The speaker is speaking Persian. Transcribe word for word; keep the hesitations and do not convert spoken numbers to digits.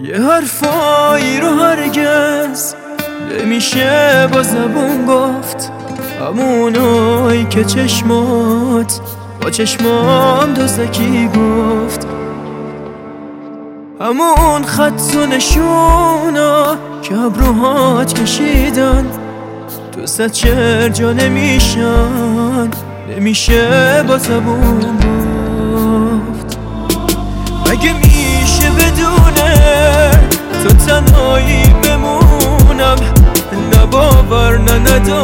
یه حرفایی رو هرگز نمیشه با زبون گفت، همونایی که چشمات با چشمام دوزکی گفت، همون خط و نشونا که ابروهات کشیدن تو صد شعر جا نمیشن، نمیشه با زبون گفت. مگه میشه بدونه تو تنهایی بمونم، نه باور نه ندارم